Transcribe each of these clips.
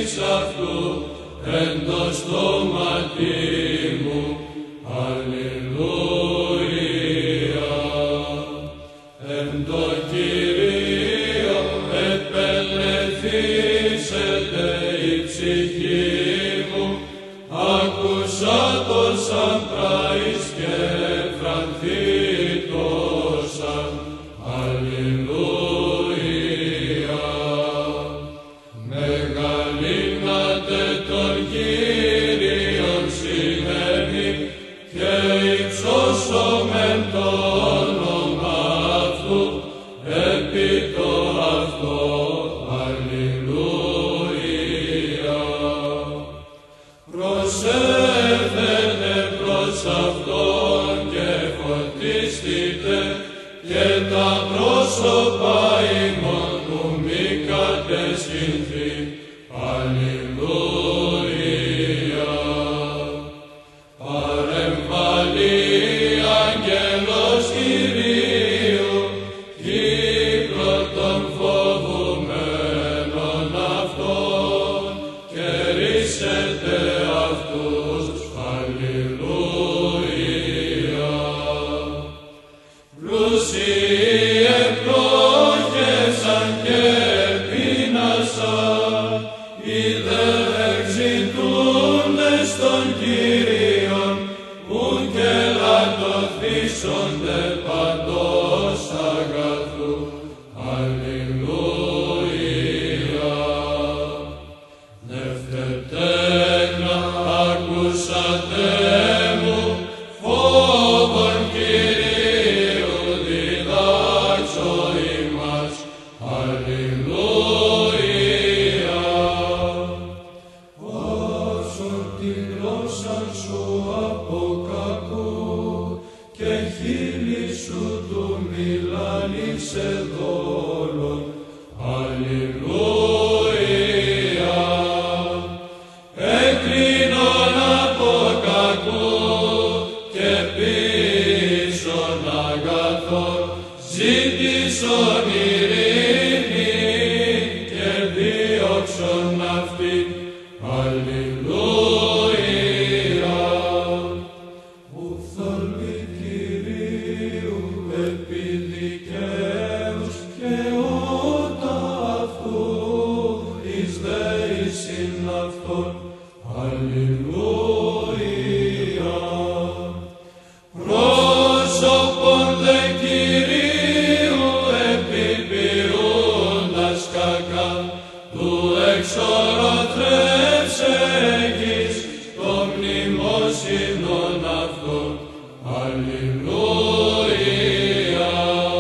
αυτού εν το στόματι μου. Αλληλούια. Εν το Κυρίω επελεθύσεται η ψυχή μου, άκουσα το σαν πράης και φρανθήτωσα. Αλληλούια. Μεγαλύνατε τον Κύριον σημαίνει και υψώσομεν το όνομα αυτού επί το αυτό. Αλληλούια. Προσεύχετε προς Αυτόν και φωτίστητε και τα πρόσωπα ημών που μη κατεσχυνθεί. Αλληλούια. Παρεμβαλεί αγγέλος Κυρίου, κύκλο των φοβουμένων αυτών, και ρίσετε αυτούς. Αλληλούια. Πλούσιοι ευλόγησαν και πείνασαν, οι δε εξητούντες των Κύριων, που και λατωθήσονται παντός αγαθού. Αλληλούια. Νευτετέκνα ακούσατε μου, φόβον Κυρίου διδάξω ημάς. Αλληλούια. Βάσον τη γλώσσα σου από κακού και χείλη σου του μιλάνει σε δόλον. Αλληλούια. Εκρίνον από κακού και πίσων αγαθών, ζήτησον ειρήνη και δίωξον αυτήν. Αλληλούια. Ουφθαλμοί Κυρίου επί δικαίους και ότα αυτού εις δέησιν αυτόν. Αλληλούια. Πρόσωπον δε Κυρίου επιποιούντας κακά, του εξορροθρεύσεγης το μνημόσυνον αυτόν. Αλληλούια.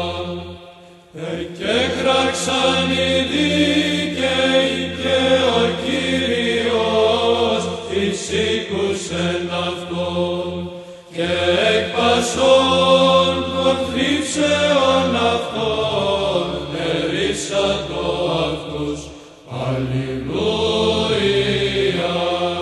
Εκέχραξαν οι δίκαιοι και ο Κύριος εισήκουσεν αυτόν, και εκ πασών των θλίψεων αυτών ερίσατο αυτούς. Αλληλούια.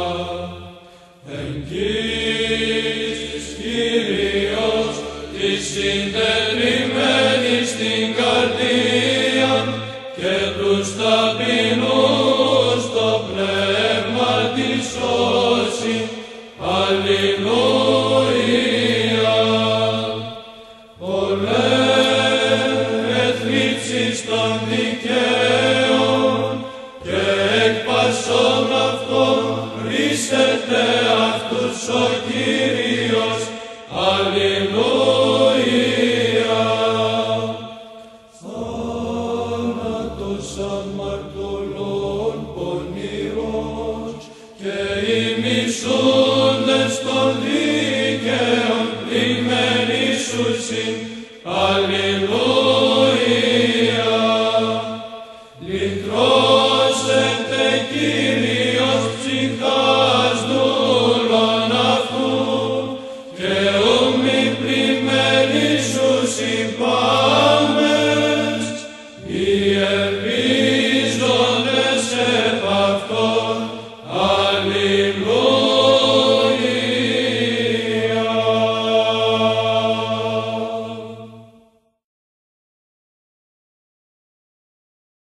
Εγγύης Κύριος της συντετριμμένης στην καρδία και τους ταπεινούς το πνεύμα της σώσει. Αλληλούια. Πολλές θλίψεις των δικαίων και εκ πασών αυτών ρίσεται αυτούς ο Κύριος. Αλληλούια. Θάνατος αμαρτωλών πονηρός και ημισούς